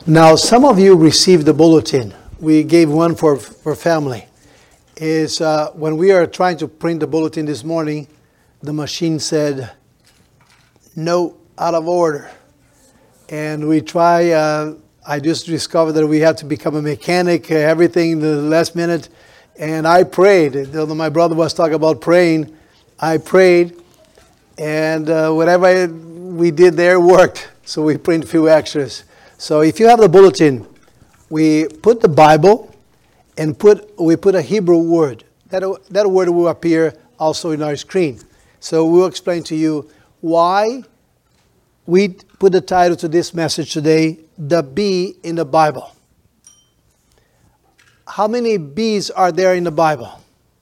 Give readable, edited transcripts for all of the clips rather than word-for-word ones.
Now, some of you received the bulletin. We gave one for family. When we are trying to print the bulletin this morning, the machine said, no, out of order. And we try, I just discovered that we have to become a mechanic, everything in the last minute. And I prayed. My brother was talking about praying. I prayed. And whatever we did there worked. So we print a few extras. So if you have the bulletin, we put the Bible and we put a Hebrew word. That word will appear also in our screen. So we'll explain to you why we put the title to this message today, The Bee in the Bible. How many bees are there in the Bible?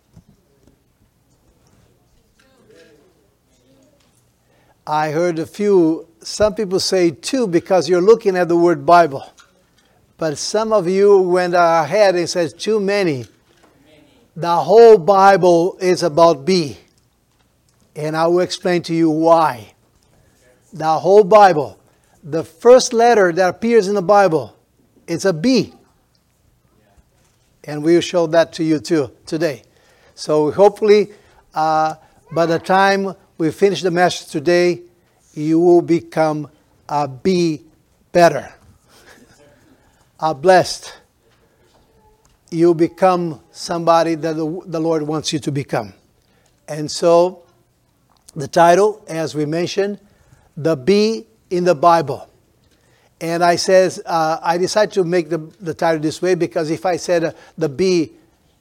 I heard a few. Some people say 2 because you're looking at the word Bible. But some of you went ahead and said too many. The whole Bible is about bee. And I will explain to you why. The whole Bible. The first letter that appears in the Bible is a B. And we'll show that to you too today. So hopefully by the time we finish the message today, you will become a bee better. A blessed. You become somebody that the Lord wants you to become. And so the title, as we mentioned, The Bee in the Bible. And I decided to make the title this way because if I said the bee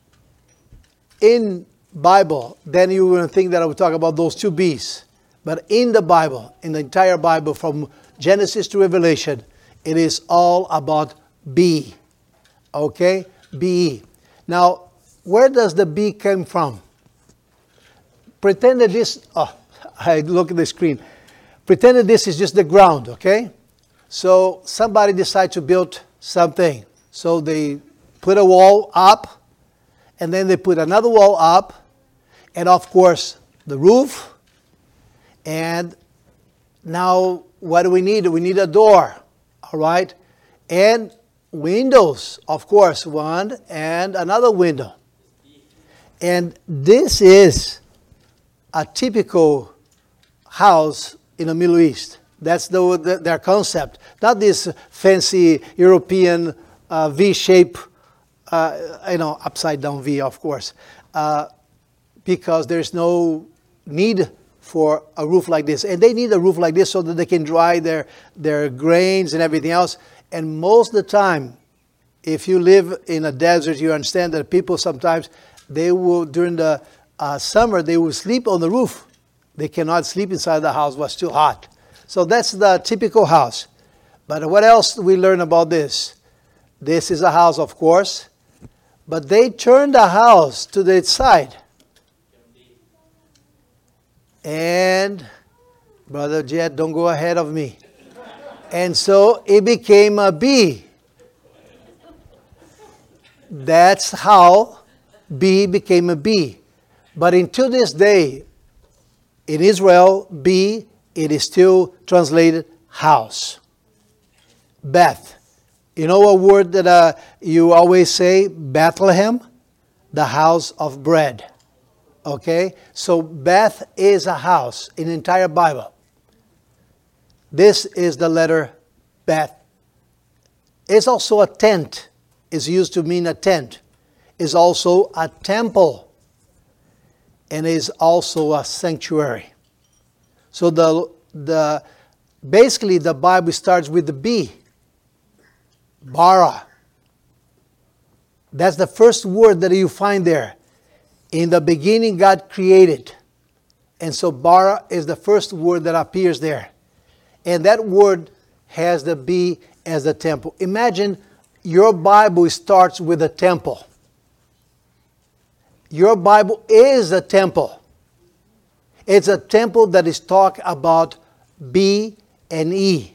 in Bible, then you wouldn't think that I would talk about those 2 bees. But in the Bible, in the entire Bible, from Genesis to Revelation, it is all about bee. Okay? Bee. Now, where does the bee come from? Pretend that this... Oh, I look at the screen. Pretend that this is just the ground, okay? So somebody decided to build something. So they put a wall up, and then they put another wall up, and of course the roof. And now what do we need? We need a door, all right? And windows, of course, one and another window. And this is a typical house in the Middle East. That's their concept. Not this fancy European V-shape, upside down V, of course. Because there's no need for a roof like this. And they need a roof like this so that they can dry their grains and everything else. And most of the time, if you live in a desert, you understand that people sometimes, they will, during the summer, they will sleep on the roof. They cannot sleep inside the house, it was too hot. So that's the typical house. But what else do we learn about this? This is a house, of course. But they turned the house to the side. And, Brother Jet, don't go ahead of me. And so it became a bee. That's how bee became a bee. But until this day, in Israel, bee, it is still translated house. Beth. You know a word that you always say? Bethlehem? The house of bread. Okay? So Beth is a house in the entire Bible. This is the letter Beth. It's also a tent. It's used to mean a tent. It's also a temple. And is also a sanctuary. So basically the Bible starts with the B. Bara. That's the first word that you find there. In the beginning, God created. And so bara is the first word that appears there. And that word has the B as the temple. Imagine your Bible starts with a temple. Your Bible is a temple. It's a temple that is talk about B and E.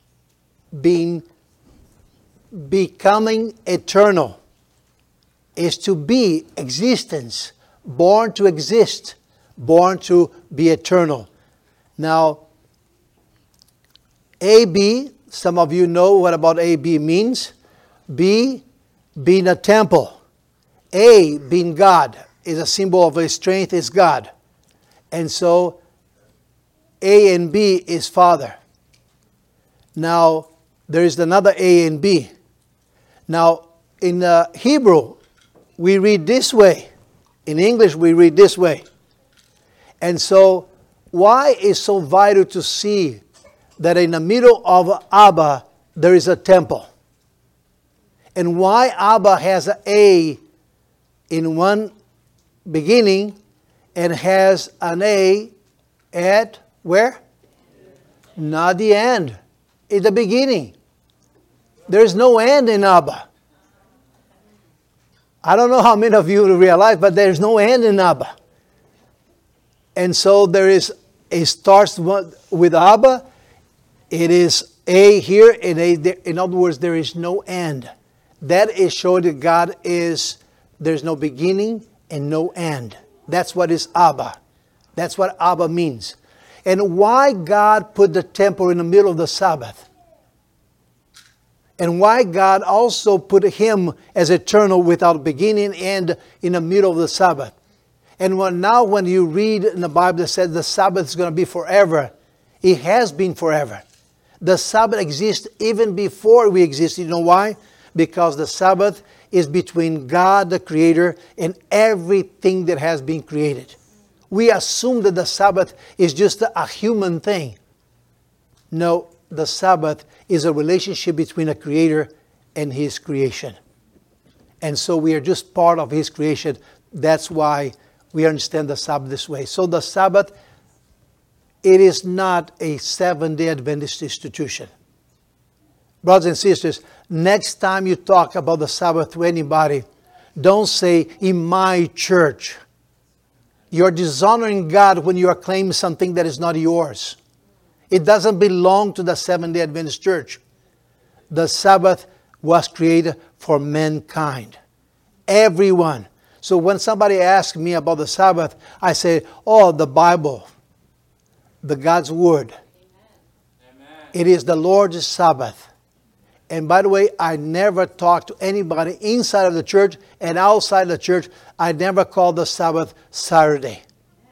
Becoming eternal. Is to be existence. Born to exist. Born to be eternal. Now, AB, Some of you know what about A, B means. B, being a temple. A, being God, is a symbol of His strength, is God. And so, A and B is Father. Now, there is another A and B. Now, in Hebrew, we read this way. In English, we read this way. And so, why is so vital to see that in the middle of Abba, there is a temple? And why Abba has an A in one beginning and has an A at where? Not the end. It's the beginning. There is no end in Abba. I don't know how many of you realize, but there is no end in Abba. And so it starts with Abba. It is A here, and A there. In other words, there is no end. That is showing that God is, there's no beginning and no end. That's what is Abba. That's what Abba means. And why God put the temple in the middle of the Sabbath. And why God also put Him as eternal without beginning and end in the middle of the Sabbath. And now when you read in the Bible that says the Sabbath is going to be forever, it has been forever. The Sabbath exists even before we exist. You know why? Because the Sabbath is between God, the Creator, and everything that has been created. We assume that the Sabbath is just a human thing. No, the Sabbath is a relationship between a Creator and His creation. And so we are just part of His creation. That's why we understand the Sabbath this way. So the Sabbath, it is not a Seventh-day Adventist institution. Brothers and sisters, next time you talk about the Sabbath to anybody, don't say, in my church. You're dishonoring God when you are claiming something that is not yours. It doesn't belong to the Seventh-day Adventist church. The Sabbath was created for mankind. Everyone. So when somebody asks me about the Sabbath, I say, oh, the Bible, the God's Word. Amen. It is the Lord's Sabbath. And by the way, I never talk to anybody inside of the church and outside the church. I never call the Sabbath Saturday.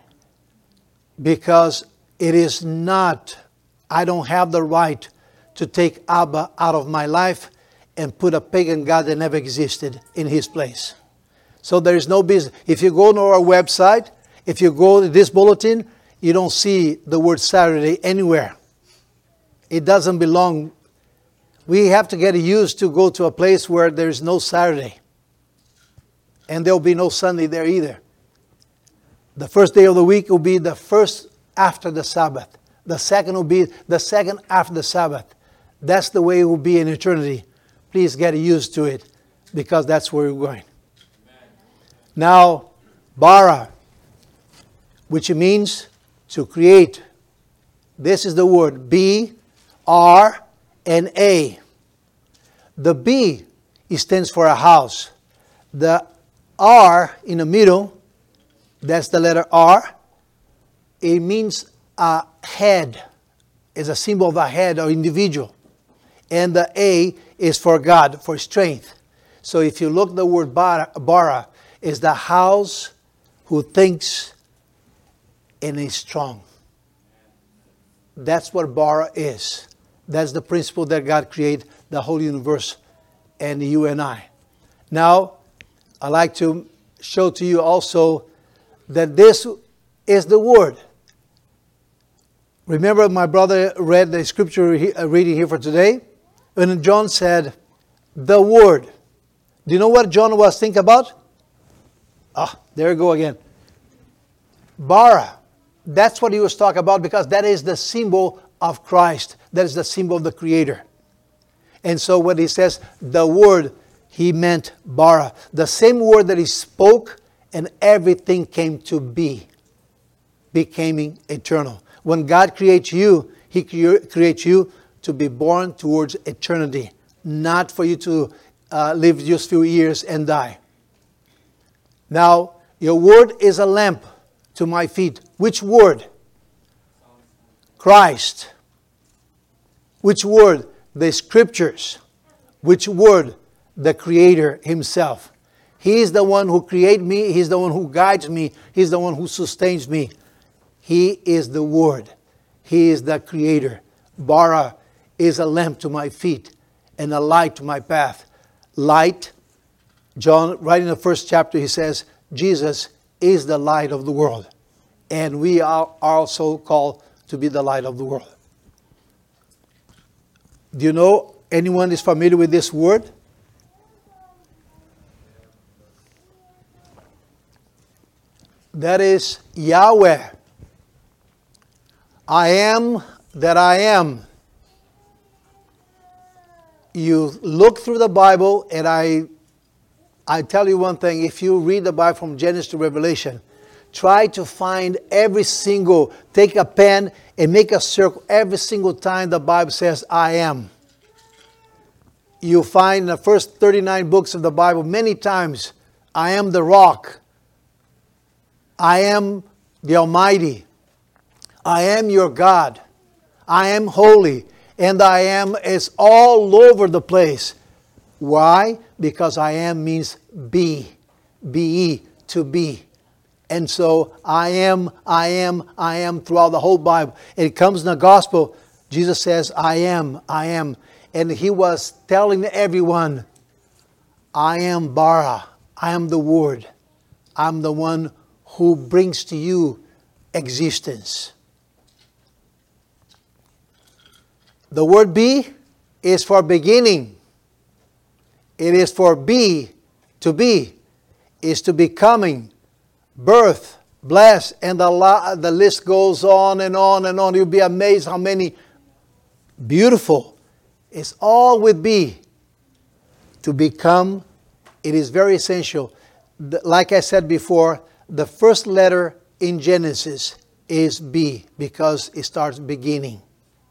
Because it is not, I don't have the right to take Abba out of my life and put a pagan God that never existed in His place. So there is no business. If you go to our website, if you go to this bulletin, you don't see the word Saturday anywhere. It doesn't belong. We have to get used to go to a place where there is no Saturday. And there will be no Sunday there either. The first day of the week will be the first after the Sabbath. The second will be the second after the Sabbath. That's the way it will be in eternity. Please get used to it, because that's where we're going. Now, bara, which means to create. This is the word B, R, and A. The B stands for a house. The R in the middle, that's the letter R. It means a head. It's a symbol of a head or individual. And the A is for God, for strength. So if you look the word bara is the house who thinks and is strong. That's what bara is. That's the principle that God created the whole universe and you and I. Now, I'd like to show to you also that this is the Word. Remember my brother read the scripture reading here for today? When John said, the Word. Do you know what John was thinking about? There we go again. Bara. That's what he was talking about, because that is the symbol of Christ. That is the symbol of the Creator. And so when he says the Word, he meant bara. The same word that he spoke and everything came to be. Becoming eternal. When God creates you, He creates you to be born towards eternity. Not for you to live just a few years and die. Now, your word is a lamp to my feet. Which word? Christ. Which word? the scriptures. Which word? The Creator himself. He is the one who created me. He's the one who guides me. He's the one who sustains me. He is the Word. He is the Creator. Bara is a lamp to my feet and a light to my path. Light, John, right in the first chapter, he says, Jesus is the light of the world. And we are also called to be the light of the world. Do you know anyone is familiar with this word? That is Yahweh. I am that I am. You look through the Bible, and I tell you one thing. If you read the Bible from Genesis to Revelation, try to find take a pen and make a circle every single time the Bible says, I am. You find in the first 39 books of the Bible many times, I am the rock. I am the Almighty. I am your God. I am holy. And I am is all over the place. Why? Because I am means be. Be, to be. And so I am throughout the whole Bible. It comes in the gospel. Jesus says, I am. And he was telling everyone, I am Bara. I am the Word. I'm the one who brings to you existence. The word be is for beginning. It is for be, to be, is to becoming, birth, bless, and the list goes on and on and on. You'll be amazed how many beautiful. It's all with be. To become, it is very essential. Like I said before, the first letter in Genesis is B because it starts beginning.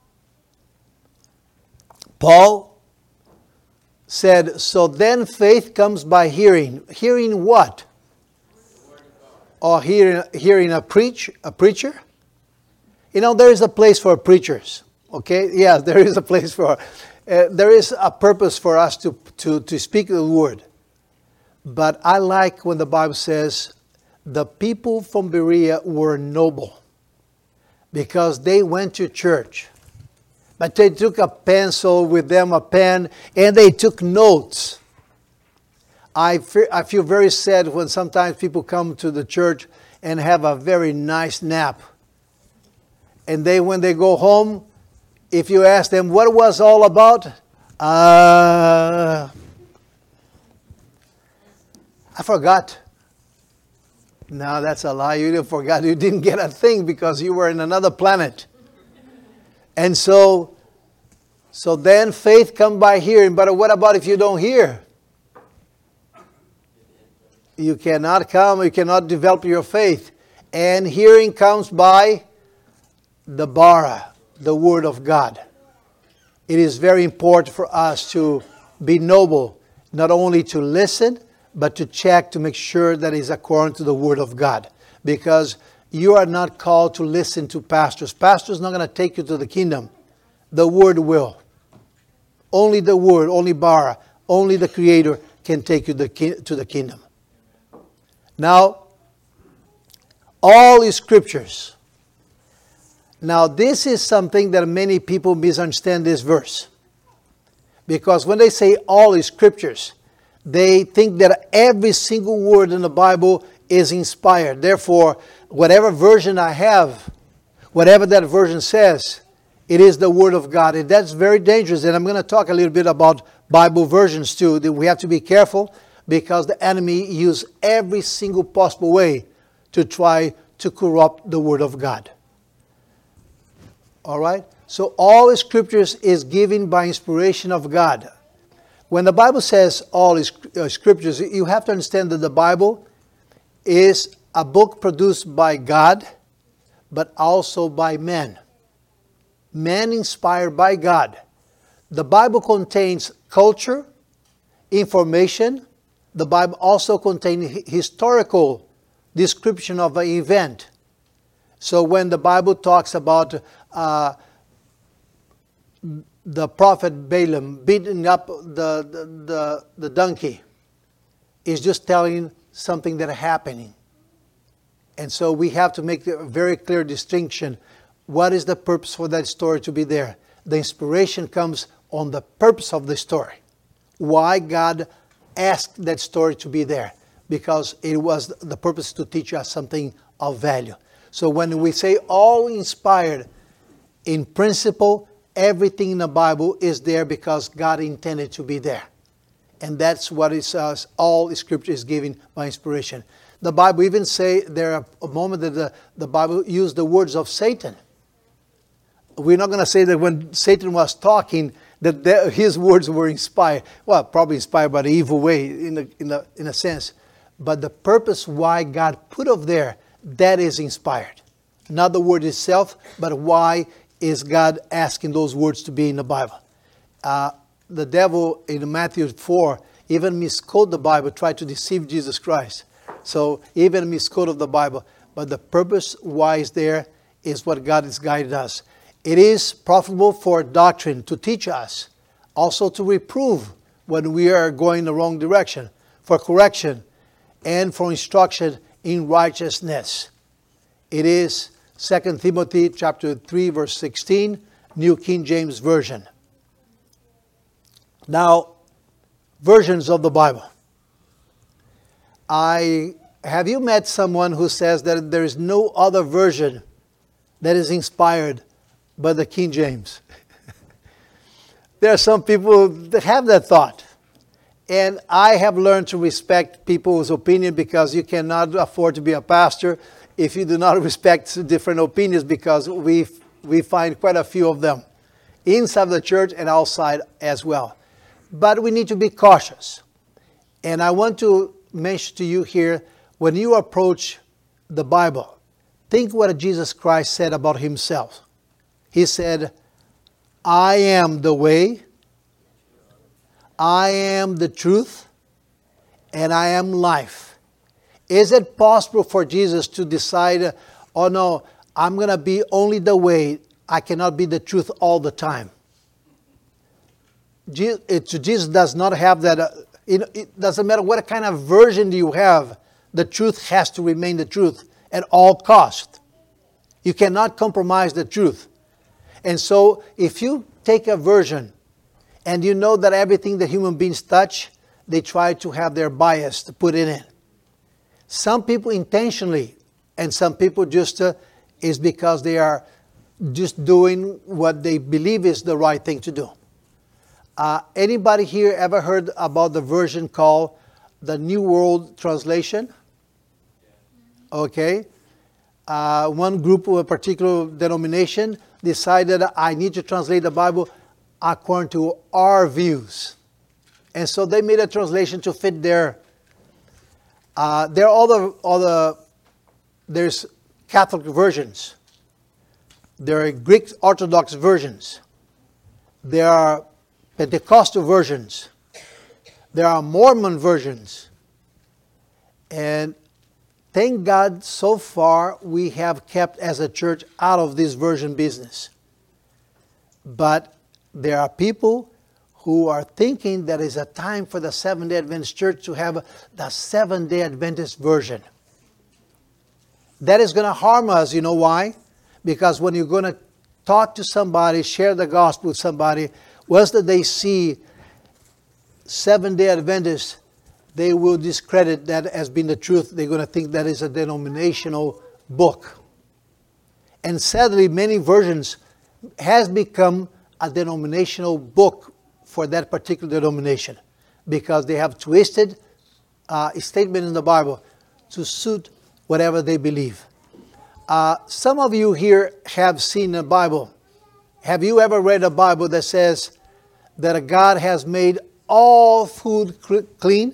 Paul said, so then faith comes by hearing. Hearing what? Or hearing a preacher? You know, there is a place for preachers. Okay? Yeah, there is a place for... there is a purpose for us to speak the word. But I like when the Bible says the people from Berea were noble because they went to church. But they took a pencil with them, a pen, and they took notes. I feel very sad when sometimes people come to the church and have a very nice nap. And when they go home, if you ask them what it was all about, I forgot. No, that's a lie. You didn't forget. You didn't get a thing because you were in another planet. And so then faith comes by hearing. But what about if you don't hear? You cannot come. You cannot develop your faith. And hearing comes by the bara, the Word of God. It is very important for us to be noble, not only to listen, but to check to make sure that it's according to the Word of God. Because you are not called to listen to pastors. Pastors not going to take you to the kingdom. The Word will. Only the Word, only Bara, only the Creator can take you to the kingdom. Now, all is Scriptures. Now, this is something that many people misunderstand this verse. Because when they say all is Scriptures, they think that every single word in the Bible is inspired. Therefore, whatever version I have, whatever that version says, it is the Word of God. And that's very dangerous. And I'm going to talk a little bit about Bible versions too. That we have to be careful because the enemy uses every single possible way to try to corrupt the Word of God. All right? So all Scriptures is given by inspiration of God. When the Bible says all is Scriptures, you have to understand that the Bible is a book produced by God, but also by men. Men inspired by God. The Bible contains culture, information. The Bible also contains historical description of an event. So when the Bible talks about the prophet Balaam beating up the donkey is just telling something that is happening. And so we have to make a very clear distinction. What is the purpose for that story to be there? The inspiration comes on the purpose of the story. Why God asked that story to be there? Because it was the purpose to teach us something of value. So when we say all inspired, in principle, everything in the Bible is there because God intended to be there. And that's what it says. All Scripture is given by inspiration. The Bible even say there are a moment that the Bible used the words of Satan. We're not going to say that when Satan was talking that his words were inspired. Well, probably inspired by the evil way in a sense. But the purpose why God put up there, that is inspired. Not the word itself, but why is God asking those words to be in the Bible. The devil in Matthew 4 even misquote the Bible, tried to deceive Jesus Christ. So even misquote of the Bible. But the purpose why it's there is what God has guided us. It is profitable for doctrine, to teach us, also to reprove when we are going the wrong direction, for correction, and for instruction in righteousness. It is 2 Timothy chapter 3, verse 16, New King James Version. Now, versions of the Bible. Have you met someone who says that there is no other version that is inspired but the King James? There are some people that have that thought. And I have learned to respect people's opinion, because you cannot afford to be a pastor if you do not respect different opinions, because we find quite a few of them inside the church and outside as well. But we need to be cautious. And I want to mention to you here, when you approach the Bible, think what Jesus Christ said about himself. He said, I am the way, I am the truth, and I am life. Is it possible for Jesus to decide, oh no, I'm going to be only the way, I cannot be the truth all the time? Jesus does not have that. It doesn't matter what kind of version you have, the truth has to remain the truth at all cost. You cannot compromise the truth. And so if you take a version and you know that everything that human beings touch, they try to have their bias to put in it. Some people intentionally, and some people just is because they are just doing what they believe is the right thing to do. Anybody here ever heard about the version called the New World Translation? Okay. One group of a particular denomination decided, I need to translate the Bible according to our views. And so they made a translation to fit their. There are there's Catholic versions. There are Greek Orthodox versions. There are Pentecostal versions. There are Mormon versions. And thank God, so far we have kept as a church out of this version business. But there are people who are thinking that it's a time for the Seventh-day Adventist Church to have the Seventh-day Adventist version. That is going to harm us. You know why? Because when you're going to talk to somebody, share the gospel with somebody, once that they see Seventh-day Adventist, they will discredit that as being the truth. They're going to think that is a denominational book. And sadly, many versions has become a denominational book for that particular denomination, because they have twisted a statement in the Bible to suit whatever they believe. Some of you here have seen the Bible. Have you ever read a Bible that says that God has made all food clean?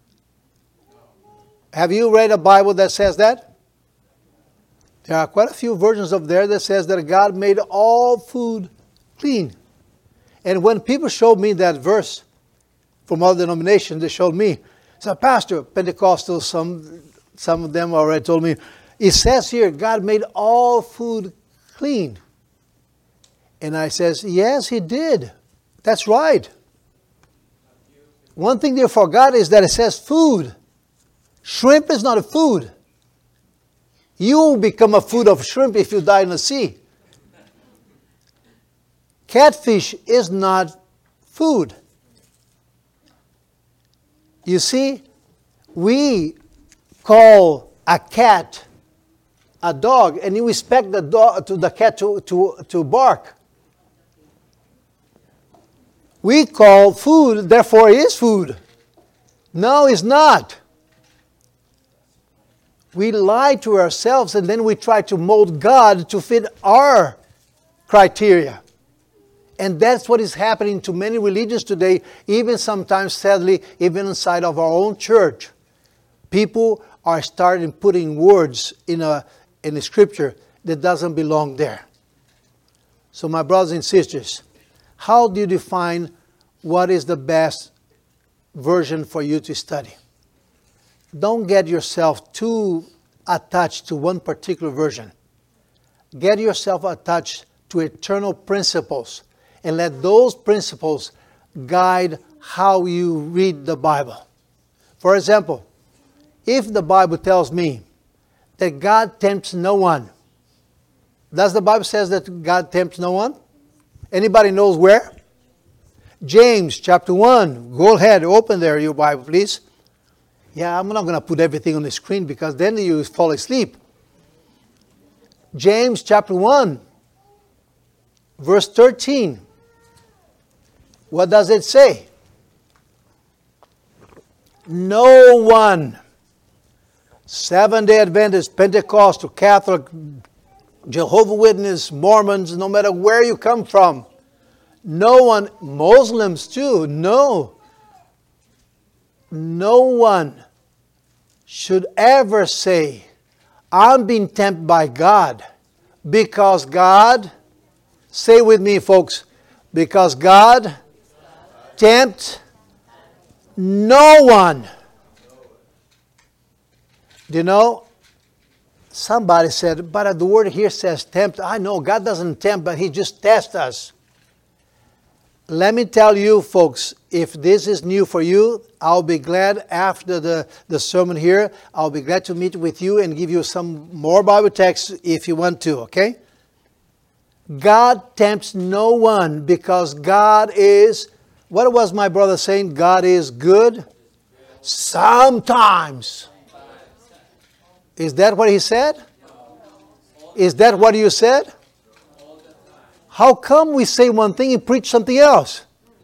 Have you read a Bible that says that? There are quite a few versions of there that says that God made all food clean. And when people showed me that verse from other denominations, they showed me. So, Pastor, Pentecostal, some of them already told me, it says here, God made all food clean. And I says, yes, He did. That's right. One thing they forgot is that it says food. Shrimp is not a food. You become a food of shrimp if you die in the sea. Catfish is not food. You see, we call a cat a dog, and you expect the cat to bark. We call food, therefore it is food. No, it's not. We lie to ourselves and then we try to mold God to fit our criteria. And that's what is happening to many religions today, even sometimes, sadly, even inside of our own church. People are starting putting words in a scripture that doesn't belong there. So my brothers and sisters, how do you define what is the best version for you to study? Don't get yourself too attached to one particular version. Get yourself attached to eternal principles and let those principles guide how you read the Bible. For example, if the Bible tells me that God tempts no one, does the Bible says that God tempts no one? Anybody knows where? James chapter 1. Go ahead, open there your Bible, please. Yeah, I'm not going to put everything on the screen because then you fall asleep. James chapter 1, verse 13. What does it say? No one, Seventh-day Adventist, Pentecostal, Catholic, Jehovah's Witness, Mormons, no matter where you come from, no one, Muslims too, no one should ever say, I'm being tempted by God, because God, say with me folks, because God tempts no one. Do you know, somebody said, but the word here says tempt. I know God doesn't tempt, but He just tests us. Let me tell you, folks, if this is new for you, I'll be glad after the sermon here, I'll be glad to meet with you and give you some more Bible texts if you want to, okay? God tempts no one because God is, what was my brother saying? God is good sometimes. Is that what he said? Is that what you said? How come we say one thing and preach something else?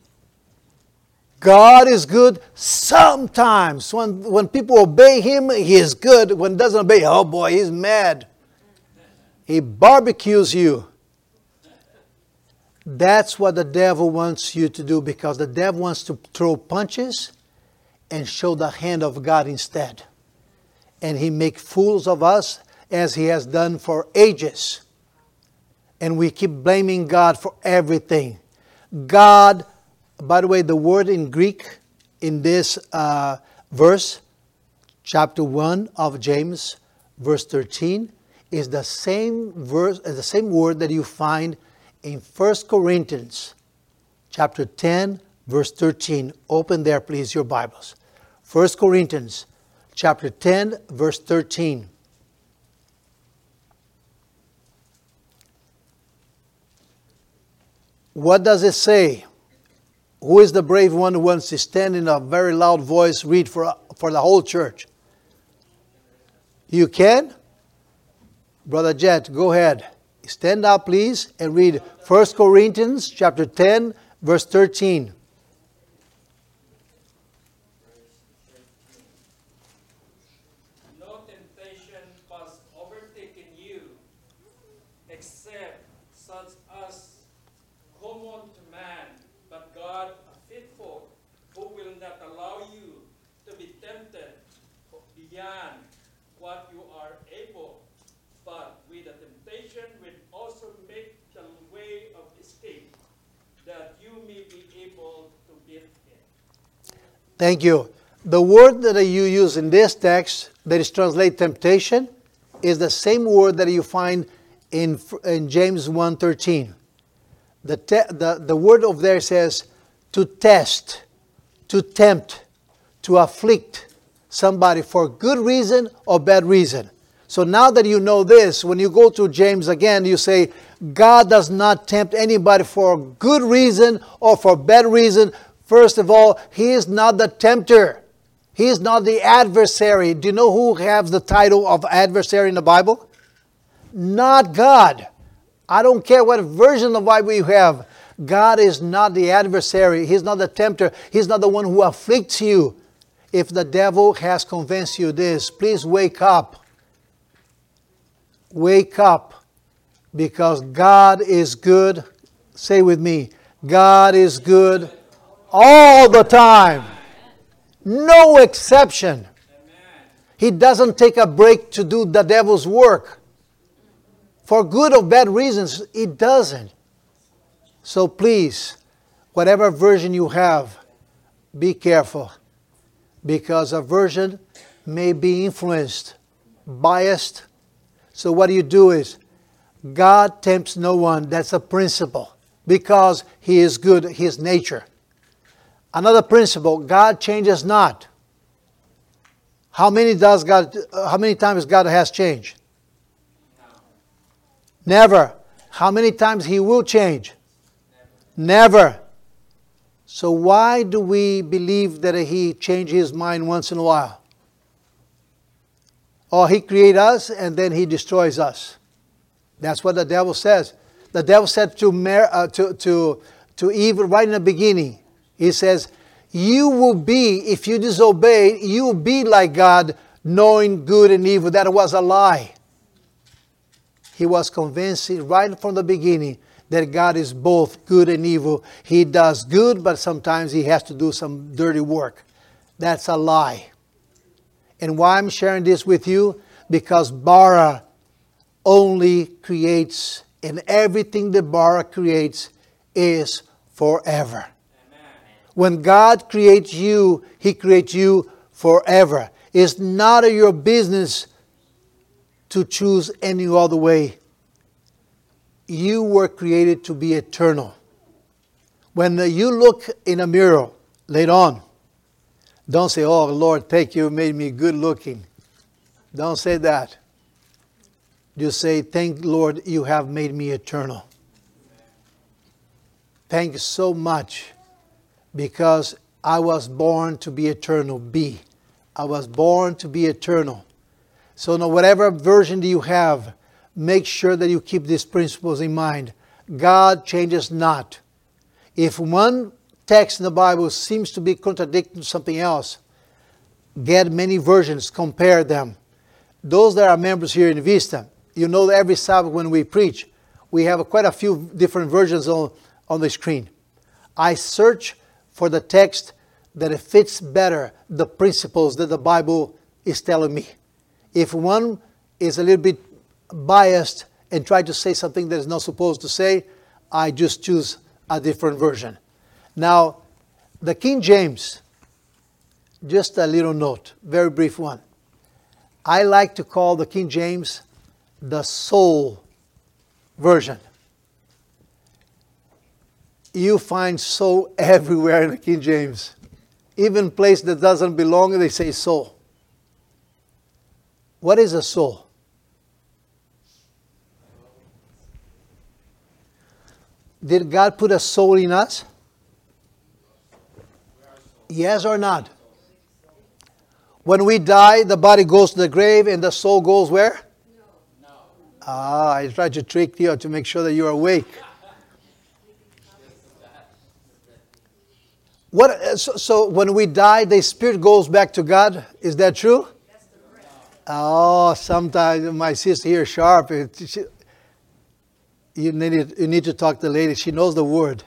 God is good sometimes. When people obey Him, He is good. When He doesn't obey, oh boy, He's mad. He barbecues you. That's what the devil wants you to do, because the devil wants to throw punches and show the hand of God instead. And he makes fools of us as he has done for ages. And we keep blaming God for everything. God, by the way, the word in Greek in this verse, chapter 1 of James, verse 13, is the same verse, the same word that you find in 1 Corinthians, chapter 10, verse 13. Open there, please, your Bibles. 1 Corinthians, chapter 10, verse 13. What does it say? Who is the brave one who wants to stand in a very loud voice, read for the whole church? You can? Brother Jet, go ahead. Stand up, please, and read 1 Corinthians chapter 10, verse 13. No temptation has overtaken you, except such as common to man, but God is faithful, who will not allow you to be tempted beyond what you are able, but with the temptation will also make the way of escape, that you may be able to bear it. Thank you. The word that you use in this text that is translated temptation is the same word that you find in James 1:13. The word over there says to test, to tempt, to afflict somebody for good reason or bad reason. So now that you know this, when you go to James again, you say, God does not tempt anybody for good reason or for bad reason. First of all, He is not the tempter. He is not the adversary. Do you know who has the title of adversary in the Bible? Not God. I don't care what version of the Bible you have. God is not the adversary. He's not the tempter. He's not the one who afflicts you. If the devil has convinced you this, please wake up. Wake up. Because God is good. Say with me, God is good all the time. No exception. He doesn't take a break to do the devil's work. For good or bad reasons, He doesn't. So please, whatever version you have, be careful. Because a version may be influenced, biased. So what you do is, God tempts no one. That's a principle. Because He is good, His nature. Another principle, God changes not. How many times God has changed? Never. How many times He will change? Never. So why do we believe that He changes His mind once in a while? Or He creates us and then He destroys us. That's what the devil says. The devil said to Eve right in the beginning, he says, you will be, if you disobey, you will be like God, knowing good and evil. That was a lie. He was convinced right from the beginning that God is both good and evil. He does good, but sometimes He has to do some dirty work. That's a lie. And why I'm sharing this with you? Because bara only creates, and everything that bara creates is forever. Amen. When God creates you, He creates you forever. It's not your business to choose any other way. You were created to be eternal. When you look in a mirror later on, don't say, oh Lord, thank you, made me good looking. Don't say that. Just say, thank Lord, you have made me eternal. Thank you so much because I was born to be eternal. I was born to be eternal. So no, whatever version you have, make sure that you keep these principles in mind. God changes not. If one text in the Bible seems to be contradicting something else, get many versions, compare them. Those that are members here in Vista, you know that every Sabbath when we preach, we have quite a few different versions on the screen. I search for the text that it fits better the principles that the Bible is telling me. If one is a little bit biased and try to say something that is not supposed to say, I just choose a different version. Now, the King James, just a little note, very brief one. I like to call the King James the soul version. You find soul everywhere in the King James. Even place that doesn't belong, they say soul. What is a soul? Did God put a soul in us? Yes or not? When we die, the body goes to the grave and the soul goes where? No. I tried to trick you to make sure that you're awake. So when we die, the spirit goes back to God. Is that true? Oh, sometimes my sister here is sharp. You need to talk to the lady. She knows the word.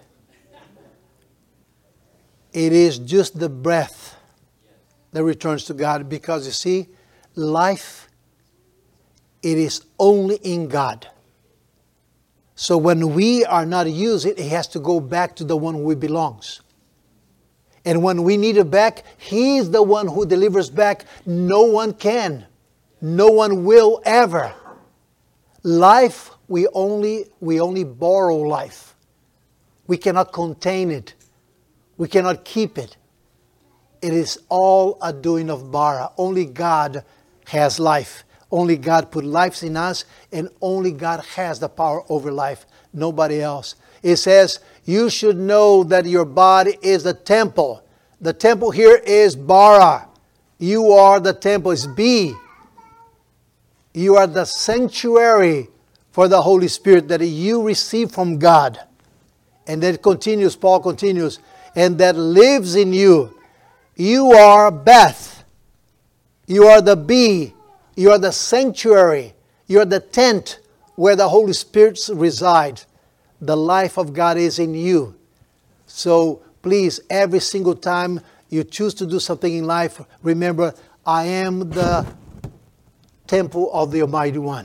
It is just the breath that returns to God. Because you see, life, it is only in God. So when we are not used, it has to go back to the one who it belongs. And when we need it back, He's the one who delivers back. No one can. No one will ever. Life, we only borrow life. We cannot contain it. We cannot keep it. It is all a doing of bara. Only God has life. Only God put life in us, and only God has the power over life. Nobody else. It says, you should know that your body is the temple. The temple here is bara. You are the temple. It's B. You are the sanctuary for the Holy Spirit that you receive from God. And then it continues, Paul continues, and that lives in you. You are Beth. You are the B. You are the sanctuary. You are the tent where the Holy Spirit resides. The life of God is in you. So please, every single time you choose to do something in life, remember, I am the temple of the Almighty One.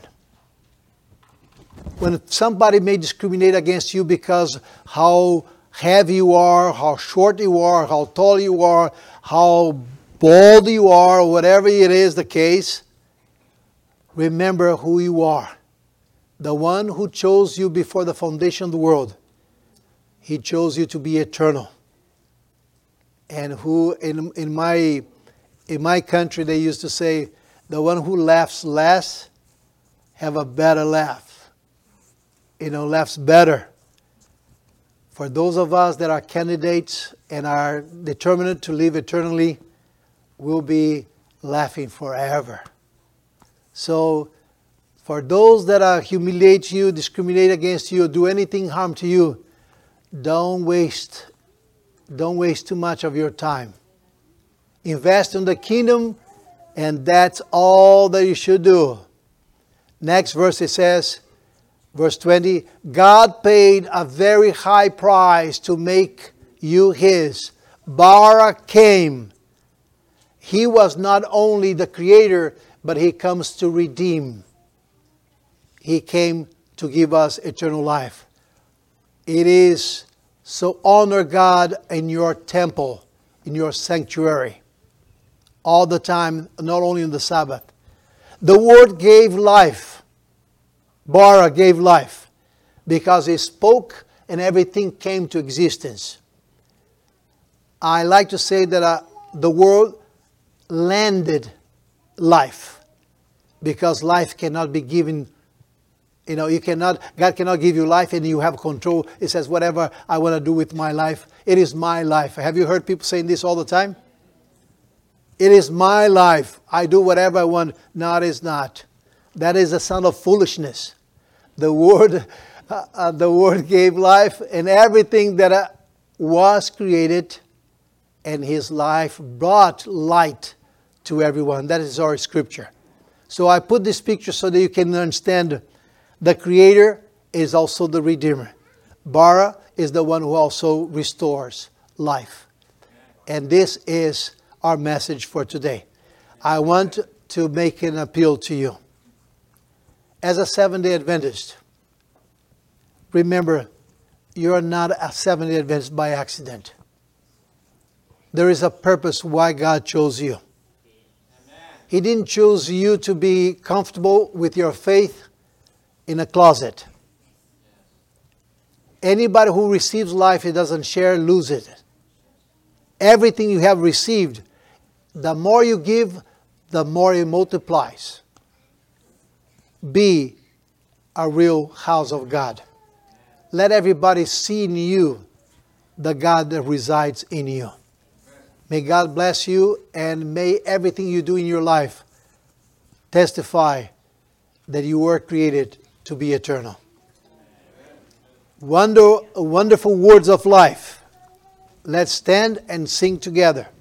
When somebody may discriminate against you because how heavy you are, how short you are, how tall you are, how bald you are, or whatever it is the case, remember who you are. The one who chose you before the foundation of the world, He chose you to be eternal. And who, in my country, they used to say, the one who laughs less have a better laugh. Laughs better. For those of us that are candidates and are determined to live eternally, we'll be laughing forever. So, for those that humiliate you, discriminate against you, do anything harm to you, don't waste too much of your time. Invest in the kingdom, and that's all that you should do. Next verse it says, verse 20, God paid a very high price to make you His. Bara came. He was not only the creator, but He comes to redeem. He came to give us eternal life. It is so honor God in your temple, in your sanctuary, all the time, not only on the Sabbath. The Word gave life. Bara gave life because He spoke and everything came to existence. I like to say that the Word landed life because life cannot be given. God cannot give you life and you have control. It says, whatever I want to do with my life, it is my life. Have you heard people saying this all the time? It is my life. I do whatever I want. No, it is not. That is a sound of foolishness. The Word gave life, and everything that was created, and His life brought light to everyone. That is our scripture. So I put this picture so that you can understand the Creator is also the Redeemer. Bara is the one who also restores life. And this is our message for today. I want to make an appeal to you. As a Seventh-day Adventist, remember, you are not a Seventh-day Adventist by accident. There is a purpose why God chose you. He didn't choose you to be comfortable with your faith in a closet. Anybody who receives life, it doesn't share, loses it. Everything you have received, the more you give, the more it multiplies. Be a real house of God. Let everybody see in you the God that resides in you. May God bless you, and may everything you do in your life testify that you were created to be eternal. Wonderful words of life. Let's stand and sing together.